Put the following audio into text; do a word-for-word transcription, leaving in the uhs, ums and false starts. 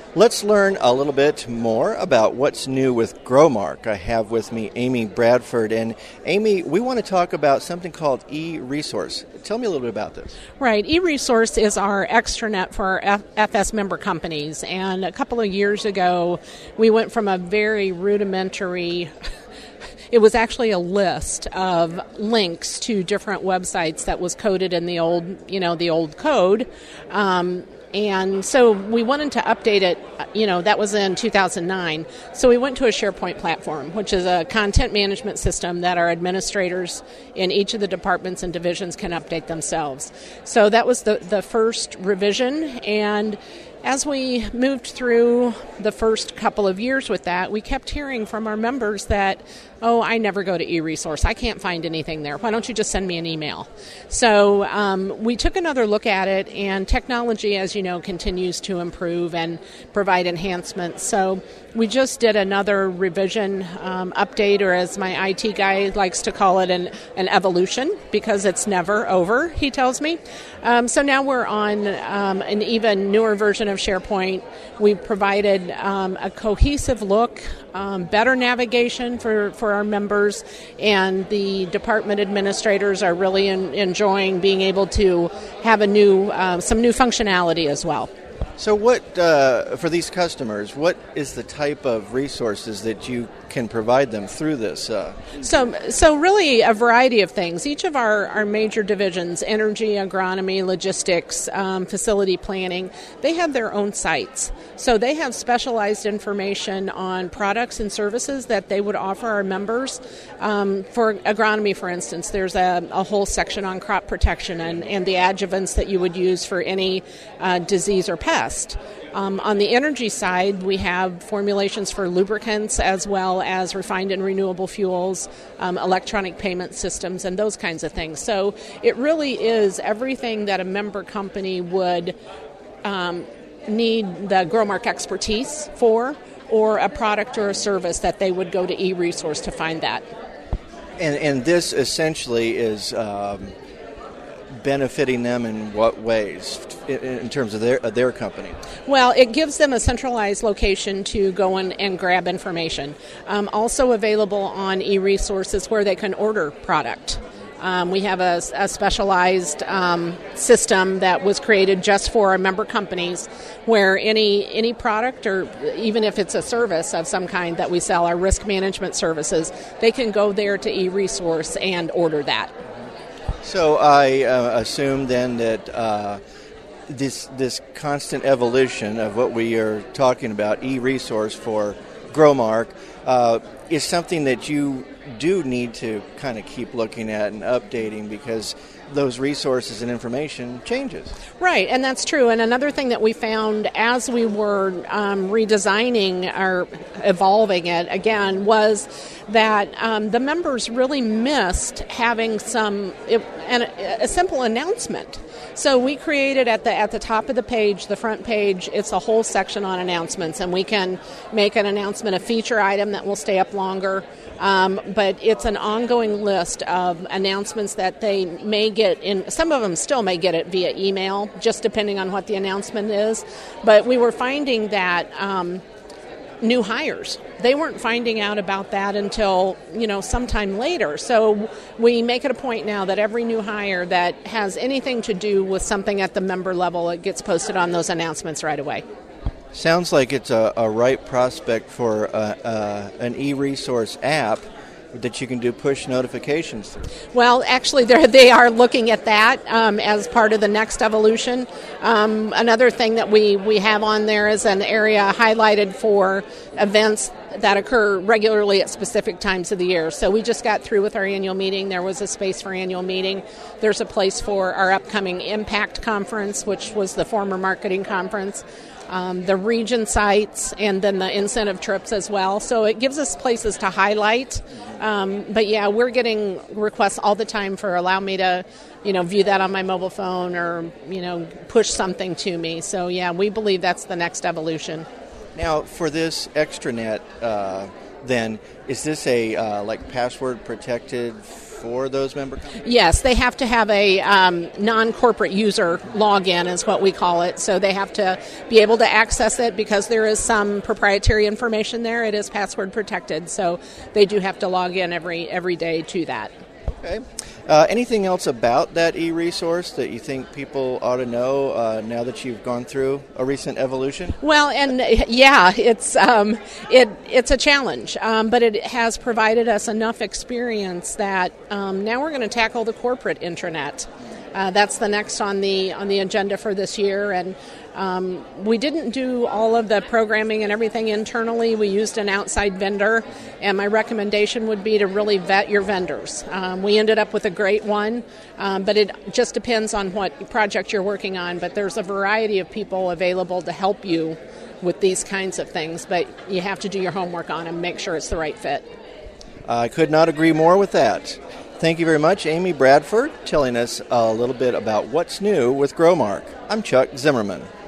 Let's learn a little bit more about what's new with Growmark. I have with me Amy Bradford. And Amy, we want to talk about something called eResource. Tell me a little bit about this. Right. eResource is our extranet for our F- FS member companies. And a couple of years ago, we went from a very rudimentary... It was actually a list of links to different websites that was coded in the old, you know, the old code. Um, And so we wanted to update it, you know, that was in two thousand nine. So we went to a SharePoint platform, which is a content management system that our administrators in each of the departments and divisions can update themselves. So that was the, the first revision. And as we moved through the first couple of years with that, we kept hearing from our members that, oh, I never go to eResource. I can't find anything there. Why don't you just send me an email? So um, we took another look at it, and technology, as you know, continues to improve and provide enhancements. So we just did another revision um, update, or as my I T guy likes to call it, an, an evolution, because it's never over, he tells me. Um, so now we're on um, an even newer version of SharePoint. We've provided um, a cohesive look, um, better navigation for, for our members, and the department administrators are really in, enjoying being able to have a new, uh, some new functionality as well. So what, uh, for these customers, what is the type of resources that you can provide them through this? Uh? So so really a variety of things. Each of our, our major divisions, energy, agronomy, logistics, um, facility planning, they have their own sites. So they have specialized information on products and services that they would offer our members. Um, for agronomy, for instance, there's a, a whole section on crop protection and, and the adjuvants that you would use for any uh, disease or pest. Um, on the energy side, we have formulations for lubricants as well as refined and renewable fuels, um, electronic payment systems, and those kinds of things. So it really is everything that a member company would um, need the Growmark expertise for, or a product or a service that they would go to eResource to find that. And, and this essentially is... Um benefiting them in what ways in terms of their of their company? Well, it gives them a centralized location to go in and grab information. Um, also available on eResources where they can order product. Um, we have a, a specialized um, system that was created just for our member companies, where any any product, or even if it's a service of some kind that we sell, our risk management services, they can go there to eResource and order that. So I uh, assume then that uh, this this constant evolution of what we are talking about, eResource for Growmark, uh, is something that you do need to kind of keep looking at and updating, because those resources and information changes. Right, and that's true. And another thing that we found as we were um, redesigning or evolving it again was that um, the members really missed having some it, an, a simple announcement. So we created at the at the top of the page, the front page, it's a whole section on announcements, and we can make an announcement, a feature item that will stay up longer. Um, but it's an ongoing list of announcements that they may get in. Some of them still may get it via email, just depending on what the announcement is. But we were finding that um, new hires, they weren't finding out about that until, you know, sometime later. So we make it a point now that every new hire that has anything to do with something at the member level, it gets posted on those announcements right away. Sounds like it's a, a ripe prospect for uh, uh, an eResource app that you can do push notifications through. Well, actually, they are looking at that um, as part of the next evolution. Um, another thing that we, we have on there is an area highlighted for events that occur regularly at specific times of the year. So we just got through with our annual meeting. There was a space for annual meeting. There's a place for our upcoming Impact Conference, which was the former marketing conference. Um, the region sites, and then the incentive trips as well. So it gives us places to highlight. Um, but yeah, we're getting requests all the time for allow me to, you know, view that on my mobile phone, or, you know, push something to me. So yeah, we believe that's the next evolution. Now, for this extranet, uh, then, is this a uh, like password protected for those member companies? Yes, they have to have a um, non-corporate user login is what we call it. So they have to be able to access it because there is some proprietary information there. It is password protected, so they do have to log in every every day to that. Okay. Uh, anything else about that e-resource that you think people ought to know uh, now that you've gone through a recent evolution? Well, and yeah, it's um, it it's a challenge, um, but it has provided us enough experience that um, now we're going to tackle the corporate intranet. Uh, that's the next on the on the agenda for this year, and um, we didn't do all of the programming and everything internally. We used an outside vendor, and my recommendation would be to really vet your vendors. Um, we ended up with a great one, um, but it just depends on what project you're working on. But there's a variety of people available to help you with these kinds of things, but you have to do your homework on them, make sure it's the right fit. I could not agree more with that. Thank you very much, Amy Bradford, telling us a little bit about what's new with Growmark. I'm Chuck Zimmerman.